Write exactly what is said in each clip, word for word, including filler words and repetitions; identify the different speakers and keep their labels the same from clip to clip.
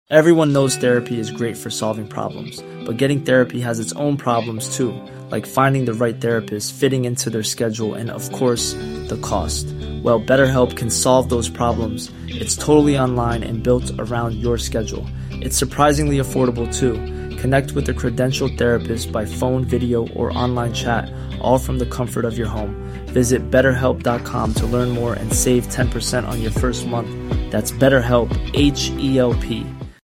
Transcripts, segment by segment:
Speaker 1: Everyone knows therapy is great for solving problems, but getting therapy has its own problems too, like finding the right therapist, fitting into their schedule, and of course, the cost. Well, BetterHelp can solve those problems. It's totally online and built around your schedule. It's surprisingly affordable too. Connect with a credentialed therapist by phone, video, or online chat, all from the comfort of your home. Visit better help dot com to learn more and save ten percent on your first month. That's BetterHelp, H E L P.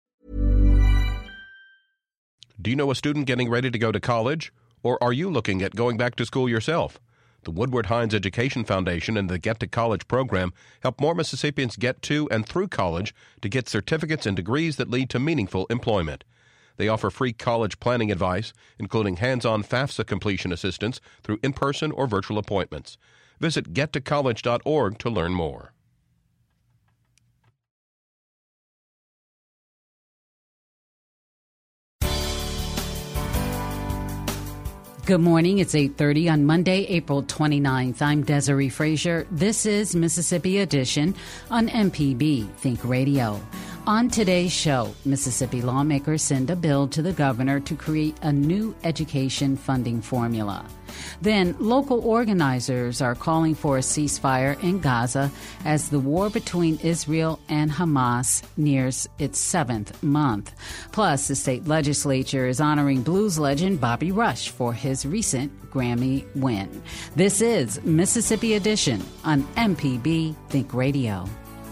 Speaker 2: Do you know a student getting ready to go to college? Or are you looking at going back to school yourself? The Woodward Hines Education Foundation and the Get to College program help more Mississippians get to and through college to get certificates and degrees that lead to meaningful employment. They offer free college planning advice, including hands-on FAFSA completion assistance through in-person or virtual appointments. Visit get to college dot org to learn more.
Speaker 3: Good morning. It's eight thirty on Monday, April twenty-ninth. I'm Desiree Frazier. This is Mississippi Edition on M P B Think Radio. On today's show, Mississippi lawmakers send a bill to the governor to create a new education funding formula. Then, local organizers are calling for a ceasefire in Gaza as the war between Israel and Hamas nears its seventh month. Plus, the state legislature is honoring blues legend Bobby Rush for his recent Grammy win. This is Mississippi Edition on M P B Think Radio.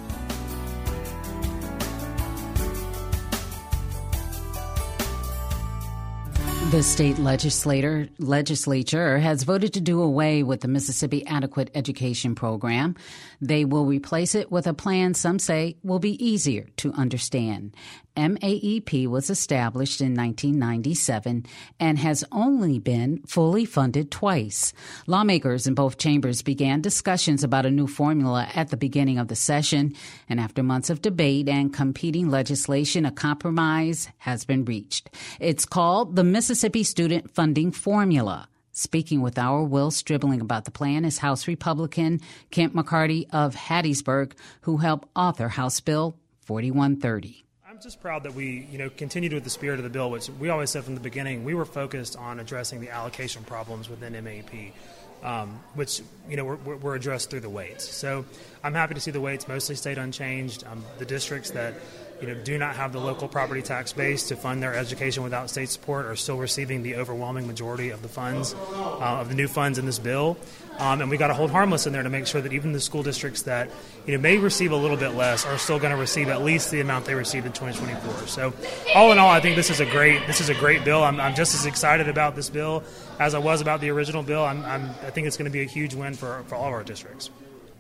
Speaker 3: The state legislator, legislature has voted to do away with the Mississippi Adequate Education Program. They will replace it with a plan some say will be easier to understand. M A E P was established in nineteen ninety-seven and has only been fully funded twice. Lawmakers in both chambers began discussions about a new formula at the beginning of the session, and after months of debate and competing legislation, a compromise has been reached. It's called the Mississippi Student Funding Formula. Speaking with our Will Stribling about the plan is House Republican Kent McCarty of Hattiesburg, who helped author House Bill forty-one thirty.
Speaker 4: I'm just proud that we, you know, continued with the spirit of the bill, which we always said from the beginning. We were focused on addressing the allocation problems within M A E P, um, which, you know, were, were addressed through the weights. So I'm happy to see the weights mostly stayed unchanged. Um, the districts that, you know, do not have the local property tax base to fund their education without state support are still receiving the overwhelming majority of the funds, uh, of the new funds in this bill. Um, and we got to hold harmless in there to make sure that even the school districts that, you know, may receive a little bit less are still going to receive at least the amount they received in twenty twenty-four. So all in all, I think this is a great this is a great bill. I'm, I'm just as excited about this bill as I was about the original bill. I'm, I'm, I think it's going to be a huge win for, for all of our districts.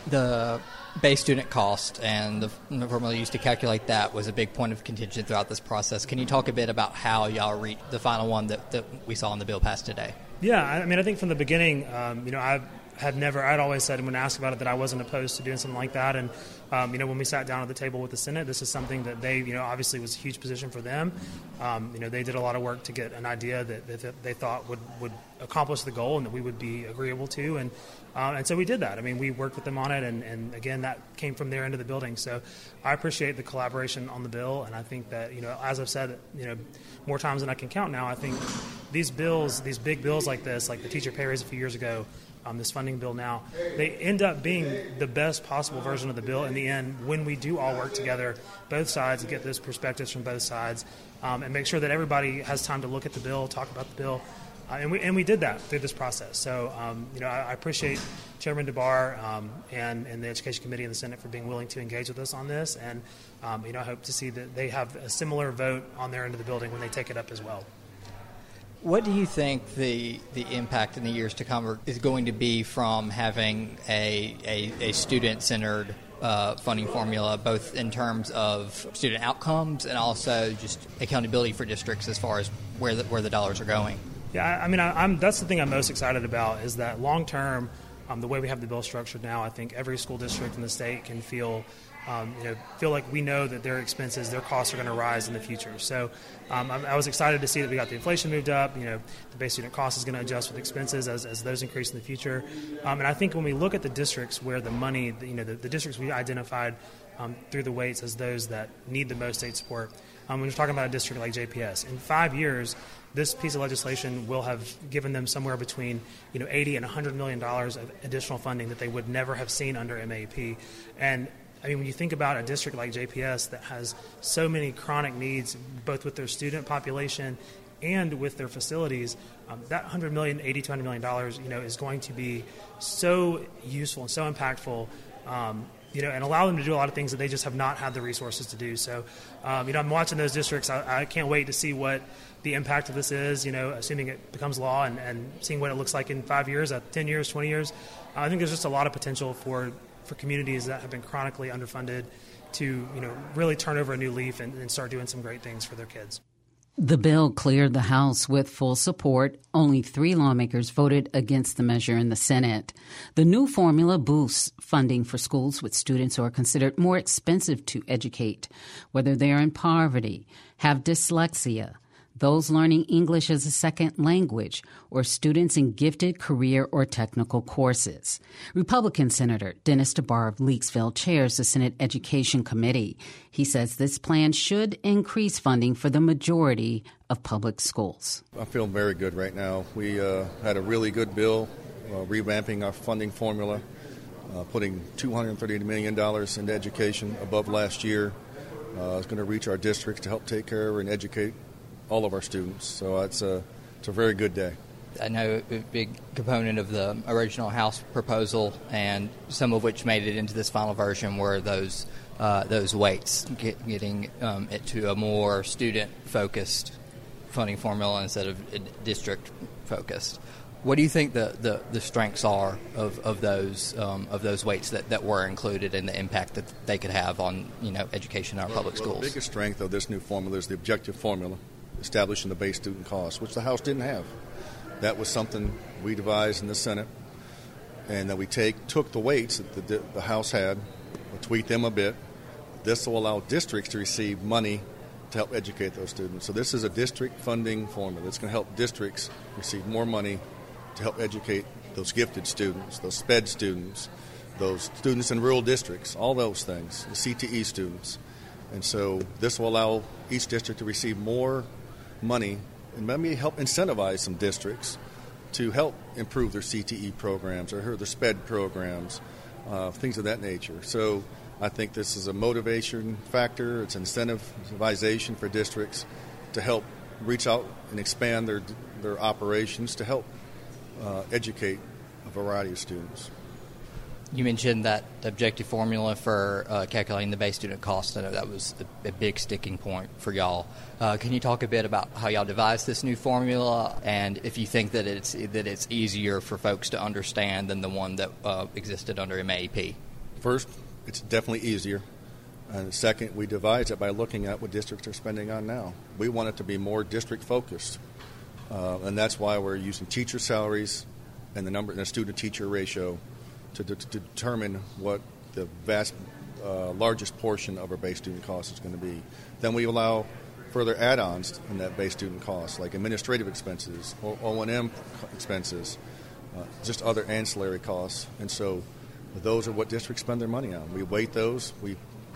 Speaker 5: The base student cost and the formula used to calculate that was a big point of contention throughout this process. Can you talk a bit about how y'all reached the final one that, that we saw in the bill passed today?
Speaker 4: Yeah, I mean, I think from the beginning, um, you know, I had never, I'd always said when asked about it that I wasn't opposed to doing something like that. And, um, you know, when we sat down at the table with the Senate, this is something that they, you know, obviously was a huge position for them. Um, you know, they did a lot of work to get an idea that, that they thought would, would accomplish the goal and that we would be agreeable to. And uh, and so we did that. I mean, we worked with them on it. And, and, again, that came from their end of the building. So I appreciate the collaboration on the bill. And I think that, you know, as I've said, you know, more times than I can count now, I think these bills, these big bills like this, like the teacher pay raise a few years ago, Um, this funding bill now, they end up being the best possible version of the bill in the end when we do all work together, both sides, and get those perspectives from both sides, um, and make sure that everybody has time to look at the bill, talk about the bill. Uh, and we and we did that through this process. So, um, you know, I, I appreciate Chairman DeBar um, and, and the Education Committee and the Senate for being willing to engage with us on this. And, um, you know, I hope to see that they have a similar vote on their end of the building when they take it up as well.
Speaker 5: What do you think the the impact in the years to come is going to be from having a a, a student-centered uh, funding formula, both in terms of student outcomes and also just accountability for districts as far as where the, where the dollars are going?
Speaker 4: Yeah, I, I mean, I, I'm that's the thing I'm most excited about is that long-term, um, the way we have the bill structured now, I think every school district in the state can feel Um, you know, feel like we know that their expenses, their costs are going to rise in the future. So um, I, I was excited to see that we got the inflation moved up. You know, the base student cost is going to adjust with expenses as, as those increase in the future. Um, and I think when we look at the districts where the money, you know, the, the districts we identified um, through the weights as those that need the most state support, um, when you're talking about a district like J P S. In five years, this piece of legislation will have given them somewhere between, you know, eighty and one hundred million dollars of additional funding that they would never have seen under M A P. And I mean, when you think about a district like J P S that has so many chronic needs, both with their student population and with their facilities, um, that one hundred million dollars, eighty to one hundred million dollars, you know, is going to be so useful and so impactful, um, you know, and allow them to do a lot of things that they just have not had the resources to do. So, um, you know, I'm watching those districts. I, I can't wait to see what the impact of this is, you know, assuming it becomes law, and, and seeing what it looks like in five years, uh, ten years, twenty years. Uh, I think there's just a lot of potential for, for communities that have been chronically underfunded to, you know, really turn over a new leaf and, and start doing some great things for their kids.
Speaker 3: The bill cleared the House with full support. Only three lawmakers voted against the measure in the Senate. The new formula boosts funding for schools with students who are considered more expensive to educate, whether they are in poverty, have dyslexia, those learning English as a second language, or students in gifted career or technical courses. Republican Senator Dennis DeBar of Leakesville chairs the Senate Education Committee. He says this plan should increase funding for the majority of public schools.
Speaker 6: I feel very good right now. We uh, had a really good bill, uh, revamping our funding formula, uh, putting two hundred thirty million dollars into education above last year. Uh, it's going to reach our districts to help take care of and educate all of our students. So it's a, it's a very good day.
Speaker 5: I know a big component of the original House proposal, and some of which made it into this final version, were those uh, those weights, get, getting um, it to a more student-focused funding formula instead of district-focused. What do you think the, the, the strengths are of, of those um, of those weights that, that were included, and the impact that they could have on, you know, education in our
Speaker 6: well,
Speaker 5: public
Speaker 6: well,
Speaker 5: schools?
Speaker 6: The biggest strength of this new formula is the objective formula, establishing the base student cost, which the House didn't have. That was something we devised in the Senate, and that we take took the weights that the, the House had, tweak them a bit. This will allow districts to receive money to help educate those students. So this is a district funding formula that's going to help districts receive more money to help educate those gifted students, those SPED students, those students in rural districts, all those things, the C T E students. And so this will allow each district to receive more money and maybe help incentivize some districts to help improve their C T E programs or their SPED programs, uh, things of that nature. So I think this is a motivation factor. It's incentivization for districts to help reach out and expand their their operations to help uh, educate a variety of students.
Speaker 5: You mentioned that objective formula for uh, calculating the base student cost. I know that was a, a big sticking point for y'all. Uh, can you talk a bit about how y'all devised this new formula, and if you think that it's that it's easier for folks to understand than the one that uh, existed under M A P?
Speaker 6: First, it's definitely easier. And second, we devised it by looking at what districts are spending on now. We want it to be more district-focused, uh, and that's why we're using teacher salaries and the number and the student-teacher ratio To, de- to determine what the vast, uh, largest portion of our base student cost is going to be. Then we allow further add-ons in that base student cost, like administrative expenses, or O and M expenses, uh, just other ancillary costs. And so those are what districts spend their money on. We weight those, we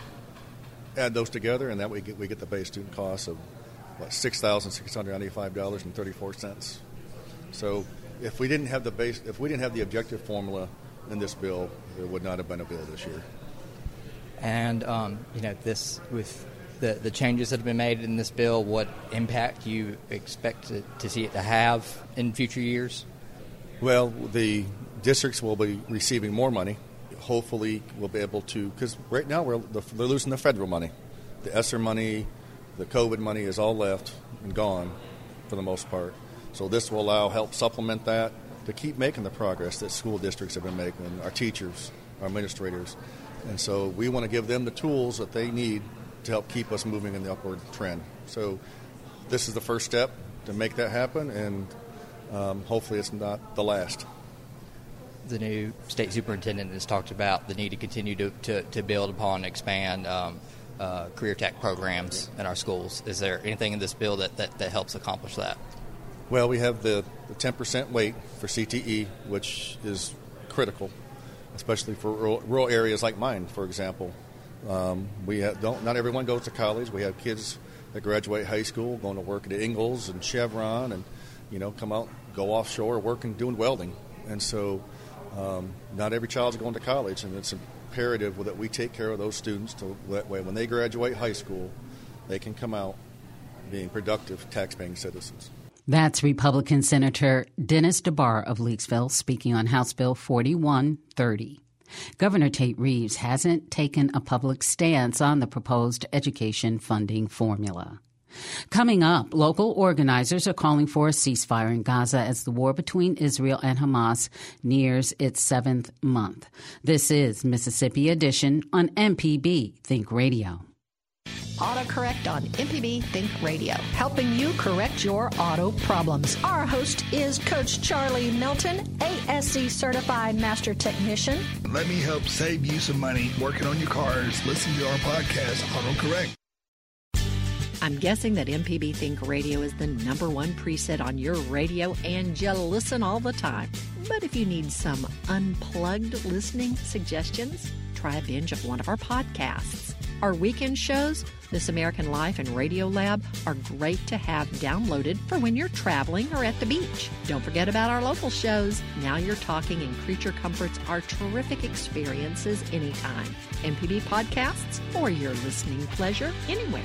Speaker 6: add those together, and that we get we get the base student cost of what, six thousand six hundred ninety-five dollars and thirty-four cents. So if we didn't have the base, if we didn't have the objective formula in this bill, there would not have been a bill this year.
Speaker 5: And um, you know, this with the the changes that have been made in this bill, what impact you expect to, to see it to have in future years?
Speaker 6: Well, the districts will be receiving more money. Hopefully, we'll be able to, because right now we're they're losing the federal money, the ESSER money, the COVID money is all left and gone for the most part. So this will allow help supplement that, to keep making the progress that school districts have been making, our teachers, our administrators. And so we want to give them the tools that they need to help keep us moving in the upward trend. So this is the first step to make that happen, and um, hopefully it's not the last.
Speaker 5: The new state superintendent has talked about the need to continue to, to, to build upon and expand um, uh, career tech programs in our schools. Is there anything in this bill that, that, that helps accomplish that?
Speaker 6: Well, we have the, the ten percent weight for C T E, which is critical, especially for rural, rural areas like mine, for example. Um, we have, don't not everyone goes to college. We have kids that graduate high school, going to work at Ingalls and Chevron, and you know, come out, go offshore, working, doing welding. And so, um, not every child's going to college, and it's imperative that we take care of those students to that way when they graduate high school, they can come out being productive, tax-paying citizens.
Speaker 3: That's Republican Senator Dennis DeBar of Leakesville speaking on House Bill forty-one thirty. Governor Tate Reeves hasn't taken a public stance on the proposed education funding formula. Coming up, local organizers are calling for a ceasefire in Gaza as the war between Israel and Hamas nears its seventh month. This is Mississippi Edition on M P B Think Radio.
Speaker 7: AutoCorrect on M P B Think Radio, helping you correct your auto problems. Our host is Coach Charlie Melton, A S C certified master technician.
Speaker 8: Let me help save you some money working on your cars. Listen to our podcast, AutoCorrect.
Speaker 7: I'm guessing that M P B Think Radio is the number one preset on your radio and you listen all the time. But if you need some unplugged listening suggestions, try a binge of one of our podcasts. Our weekend shows, This American Life and Radio Lab, are great to have downloaded for when you're traveling or at the beach. Don't forget about our local shows. Now You're Talking and Creature Comforts are terrific experiences anytime. M P B podcasts for your listening pleasure anywhere.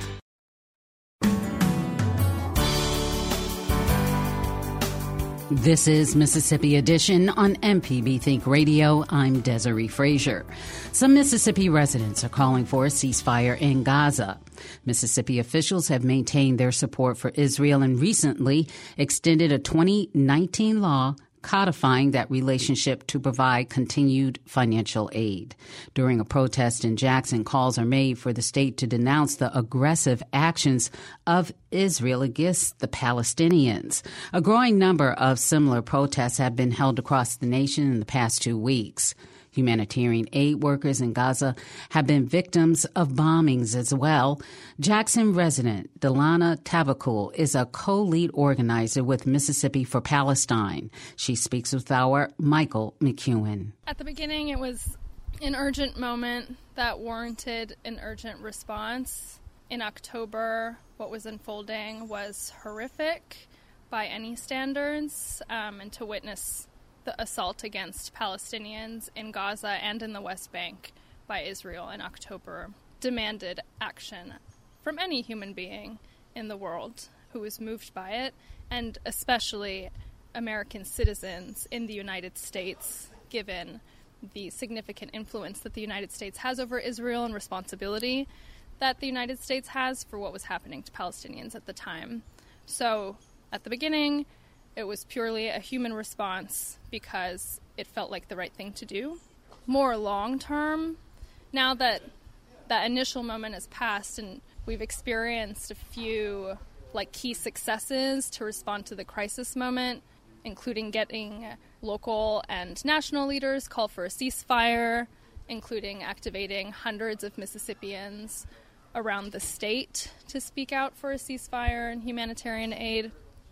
Speaker 3: This is Mississippi Edition on M P B Think Radio. I'm Desiree Frazier. Some Mississippi residents are calling for a ceasefire in Gaza. Mississippi officials have maintained their support for Israel and recently extended a twenty nineteen law codifying that relationship to provide continued financial aid. During a protest in Jackson, calls are made for the state to denounce the aggressive actions of Israel against the Palestinians. A growing number of similar protests have been held across the nation in the past two weeks. Humanitarian aid workers in Gaza have been victims of bombings as well. Jackson resident Delana Tavakul is a co-lead organizer with Mississippi for Palestine. She speaks with our Michael McEwen.
Speaker 9: At the beginning, it was an urgent moment that warranted an urgent response. In October, what was unfolding was horrific by any standards, um, and to witness the assault against Palestinians in Gaza and in the West Bank by Israel in October demanded action from any human being in the world who was moved by it, and especially American citizens in the United States, given the significant influence that the United States has over Israel and responsibility that the United States has for what was happening to Palestinians at the time. So, at the beginning, it was purely a human response because it felt like the right thing to do. More long-term, now that that initial moment has passed and we've experienced a few like key successes to respond to the crisis moment, including getting local and national leaders call for a ceasefire, including activating hundreds of Mississippians around the state to speak out for a ceasefire and humanitarian aid.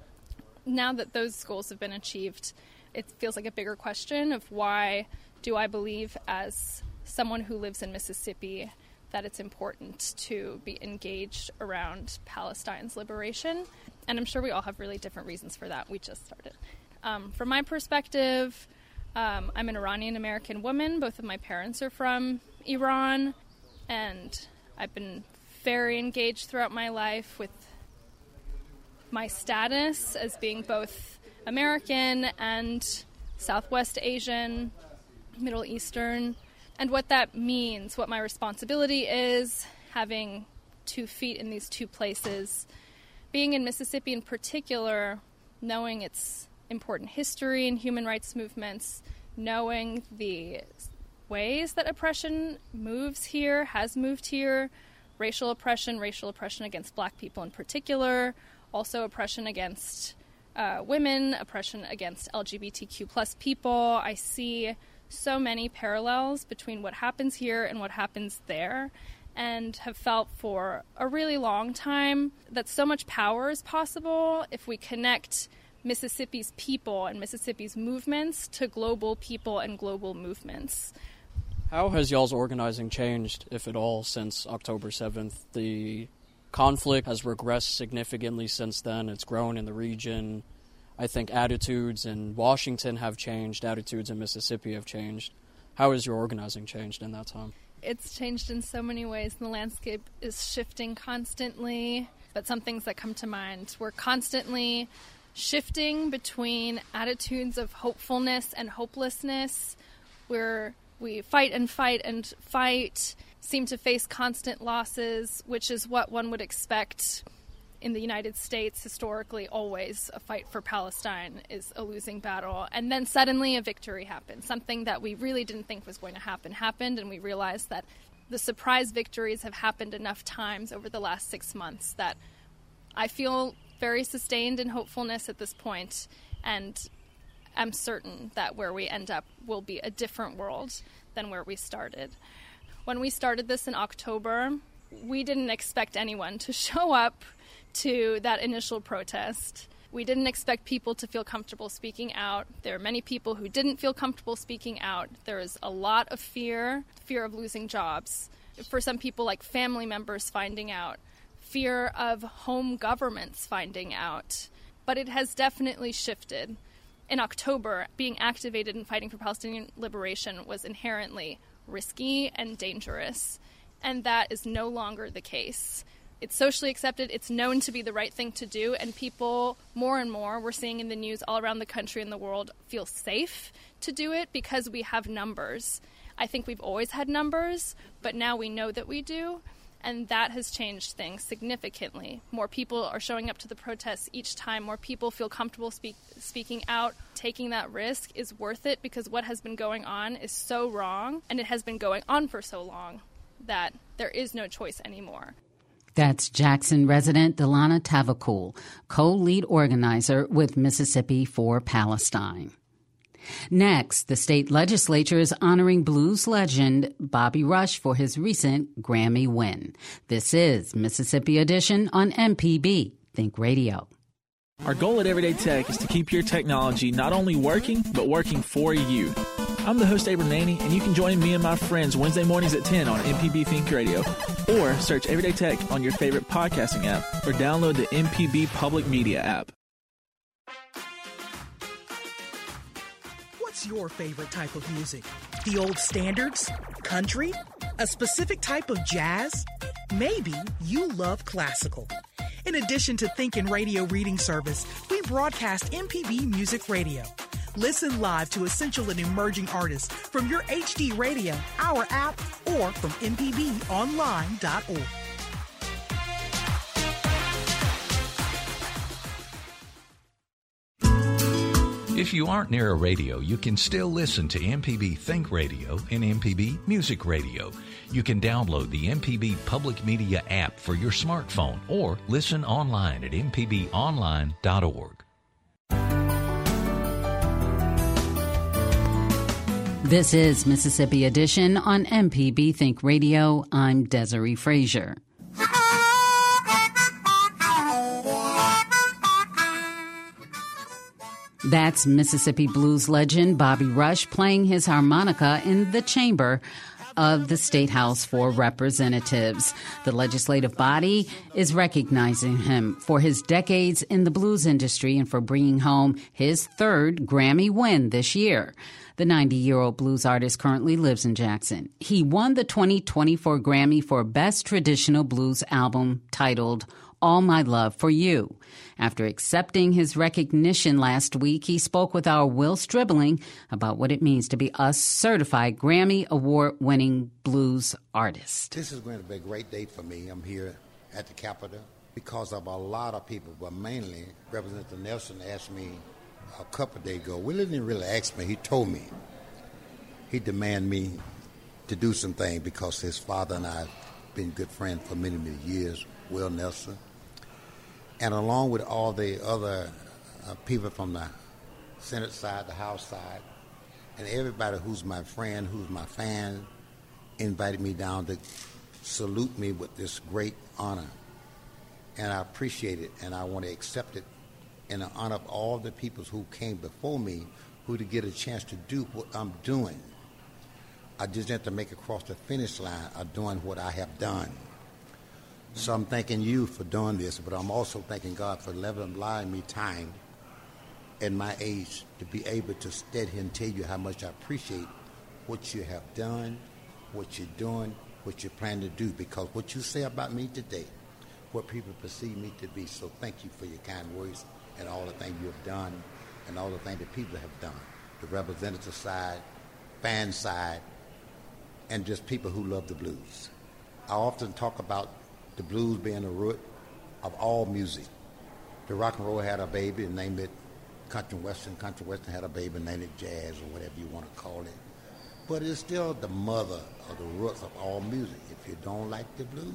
Speaker 9: Now that those goals have been achieved, it feels like a bigger question of why do I believe, as someone who lives in Mississippi, that it's important to be engaged around Palestine's liberation. And I'm sure we all have really different reasons for that. We just started. Um, from my perspective, um, I'm an Iranian-American woman. Both of my parents are from Iran, and I've been very engaged throughout my life with my status as being both American and Southwest Asian, Middle Eastern, and what that means, what my responsibility is, having two feet in these two places. Being in Mississippi in particular, knowing its important history and human rights movements, knowing the ways that oppression moves here, has moved here, racial oppression, racial oppression against black people in particular, also oppression against uh, women, oppression against L G B T Q plus people. I see so many parallels between what happens here and what happens there, and have felt for a really long time that so much power is possible if we connect Mississippi's people and Mississippi's movements to global people and global movements.
Speaker 10: How has y'all's organizing changed, if at all, since October seventh? The conflict has regressed significantly since then. It's grown in the region. I think attitudes in Washington have changed. Attitudes in Mississippi have changed. How has your organizing changed in that time?
Speaker 9: It's changed in so many ways. The landscape is shifting constantly. But some things that come to mind, we're constantly shifting between attitudes of hopefulness and hopelessness, where we fight and fight and fight, seem to face constant losses, which is what one would expect in the United States. Historically, always a fight for Palestine is a losing battle. And then suddenly a victory happened. Something that we really didn't think was going to happen happened, and we realized that the surprise victories have happened enough times over the last six months that I feel very sustained in hopefulness at this point, and I'm certain that where we end up will be a different world than where we started. When we started this in October, we didn't expect anyone to show up to that initial protest. We didn't expect people to feel comfortable speaking out. There are many people who didn't feel comfortable speaking out. There is a lot of fear, fear of losing jobs. For some people, like family members finding out. Fear of home governments finding out. But it has definitely shifted. In October, being activated in fighting for Palestinian liberation was inherently risky and dangerous, and that is no longer the case. It's socially accepted, it's known to be the right thing to do, and people, more and more, we're seeing in the news all around the country and the world, feel safe to do it because we have numbers. I think we've always had numbers, but now we know that we do. And that has changed things significantly. More people are showing up to the protests each time. More people feel comfortable speak, speaking out. Taking that risk is worth it because what has been going on is so wrong, and it has been going on for so long that there is no choice anymore.
Speaker 3: That's Jackson resident Delana Tavakul, co-lead organizer with Mississippi for Palestine. Next, the state legislature is honoring blues legend Bobby Rush for his recent Grammy win. This is Mississippi Edition on M P B Think Radio.
Speaker 11: Our goal at Everyday Tech is to keep your technology not only working, but working for you. I'm the host, Abram Naney, and you can join me and my friends Wednesday mornings at ten on M P B Think Radio, or search Everyday Tech on your favorite podcasting app, or download the M P B Public Media app.
Speaker 12: What's your favorite type of music? The old standards? Country? A specific type of jazz? Maybe you love classical. In addition to Thinkin' Radio Reading Service, we broadcast M P B Music Radio. Listen live to essential and emerging artists from your H D radio, our app, or from m p b online dot org.
Speaker 13: If you aren't near a radio, you can still listen to M P B Think Radio and M P B Music Radio. You can download the M P B Public Media app for your smartphone or listen online at m p b online dot org.
Speaker 3: This is Mississippi Edition on M P B Think Radio. I'm Desiree Frazier. That's Mississippi blues legend Bobby Rush playing his harmonica in the chamber of the State House for Representatives. The legislative body is recognizing him for his decades in the blues industry and for bringing home his third Grammy win this year. The ninety-year-old blues artist currently lives in Jackson. He won the twenty twenty-four Grammy for Best Traditional Blues Album titled All My Love for You. After accepting his recognition last week, he spoke with our Will Stribling about what it means to be a certified Grammy Award-winning blues artist.
Speaker 14: This is going to be a great day for me. I'm here at the Capitol because of a lot of people, but mainly Representative Nelson asked me a couple of days ago. Well, he didn't really ask me. He told me. He demanded me to do some things because his father and I have been good friends for many, many years, Will Nelson. And along with all the other uh, people from the Senate side, the House side, and everybody who's my friend, who's my fan, invited me down to salute me with this great honor. And I appreciate it, and I want to accept it in the honor of all the people who came before me who to get a chance to do what I'm doing. I just have to make it across the finish line of doing what I have done. So I'm thanking you for doing this, but I'm also thanking God for allowing me time at my age to be able to stand here and tell you how much I appreciate what you have done, what you're doing, what you plan to do, because what you say about me today, what people perceive me to be. So thank you for your kind words and all the things you have done and all the things that people have done, the representative side, fan side, and just people who love the blues. I often talk about the blues being the root of all music. The rock and roll had a baby and named it country western. Country western had a baby and named it jazz or whatever you want to call it. But it's still the mother or the roots of all music. If you don't like the blues,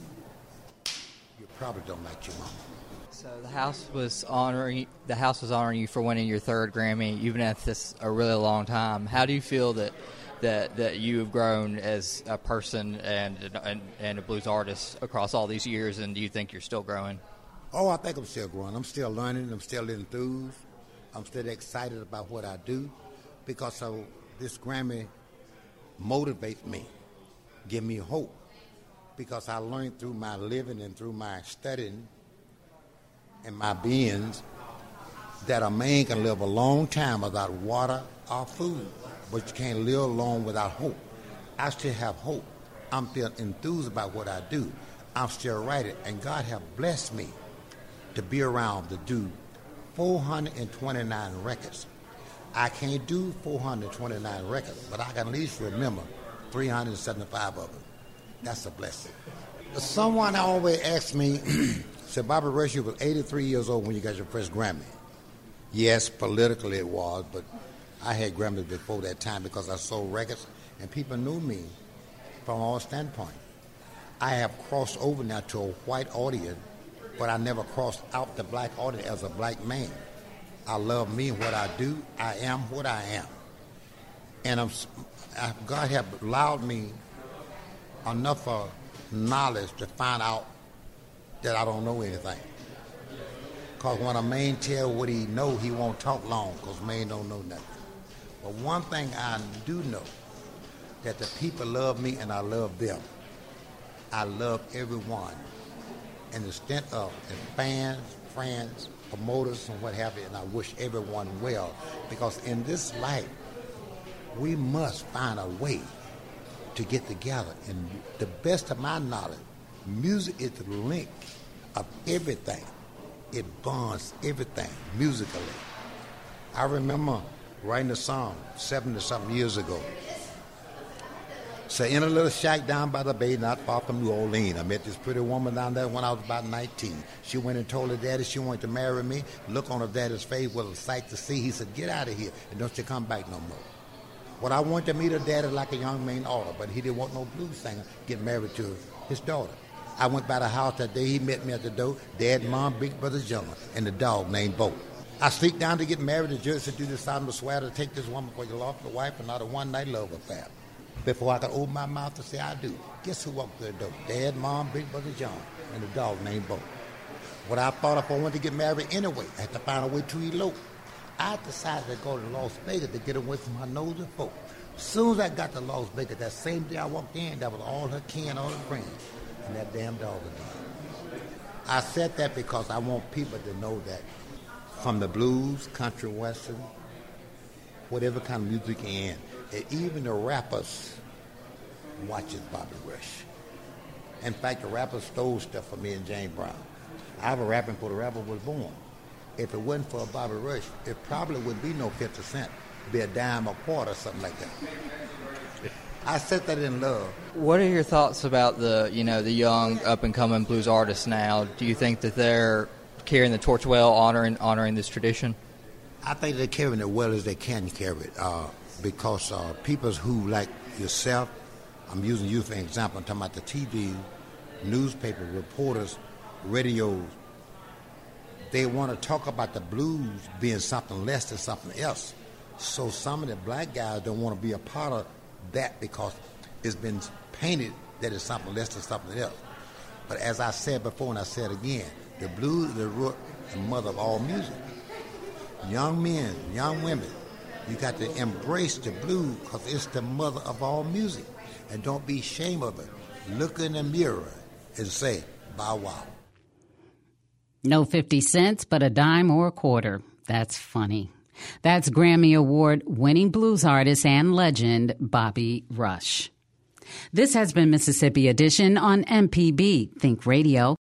Speaker 14: you probably don't like your mama.
Speaker 5: So the house was honoring the house was honoring you for winning your third Grammy. You've been at this a really long time. How do you feel that that, that you have grown as a person and, and and a blues artist across all these years? And do you think you're still growing?
Speaker 14: Oh, I think I'm still growing. I'm still learning. I'm still enthused. I'm still excited about what I do, because so this Grammy motivates me, give me hope, because I learned through my living and through my studying and my beings that a man can live a long time without water or food, but you can't live long without hope. I still have hope. I'm still enthused about what I do. I'm still writing, and God have blessed me to be around to do four hundred twenty-nine records. I can't do four hundred twenty-nine records, but I can at least remember three hundred seventy-five of them. That's a blessing. Someone always asks me, said, Bobby Rush, you were eighty-three years old when you got your first Grammy. Yes, politically it was, but I had Grammys before that time because I sold records and people knew me from all standpoints. I have crossed over now to a white audience, but I never crossed out the black audience as a black man. I love me and what I do. I am what I am. And I'm, I, God have allowed me enough uh, knowledge to find out that I don't know anything. Because when a man tell what he know, he won't talk long, because man don't know nothing. But one thing I do know, that the people love me and I love them. I love everyone. And the extent of and fans, friends, promoters, and what have you, and I wish everyone well. Because in this life, we must find a way to get together. And the best of my knowledge, music is the link of everything. It bonds everything musically. I remember writing a song seventy-something years ago. So in a little shack down by the bay, not far from New Orleans, I met this pretty woman down there when I was about nineteen. She went and told her daddy she wanted to marry me. Look on her daddy's face was a sight to see. He said, get out of here and don't you come back no more. Well, I wanted to meet her daddy like a young man ought, but he didn't want no blues singer get married to his daughter. I went by the house that day. He met me at the door. Dad, Mom, Big Brother John, and the dog named Bo. I sneaked down to get married. The judge said, do this solemn swear to take this woman for your lawful wife and not a one-night love affair. Before I could open my mouth to say I do, guess who walked through the door? Dad, Mom, Big Brother John, and the dog named Bo. What I thought if I wanted to get married anyway, I had to find a way to elope. I decided to go to Las Vegas to get away from her nosy folk. As soon as I got to Las Vegas, that same day I walked in, that was all her kin, all her friends, and that damn dog again. I said that because I want people to know that from the blues, country, western, whatever kind of music you're in, and even the rappers watches Bobby Rush. In fact, the rappers stole stuff from me and James Brown. I was rapping before the rapper was born. If it wasn't for Bobby Rush, it probably would be no fifty cent. It'd be a dime a quarter or something like that. I said that in love.
Speaker 5: What are your thoughts about the, you know, the young up-and-coming blues artists now? Do you think that they're carrying the torch well, honoring honoring this tradition?
Speaker 14: I think they're carrying it well as they can carry it, uh, because uh, people who like yourself, I'm using you for an example, I'm talking about the T V, newspaper, reporters, radios, they want to talk about the blues being something less than something else. So some of the black guys don't want to be a part of that because it's been painted that it's something less than something else. But as I said before and I said again, the blues is the root and mother of all music. Young men, young women, you got to embrace the blues because it's the mother of all music. And don't be ashamed of it. Look in the mirror and say, Bow Wow.
Speaker 3: No fifty cents, but a dime or a quarter. That's funny. That's Grammy Award-winning blues artist and legend Bobby Rush. This has been Mississippi Edition on M P B Think Radio.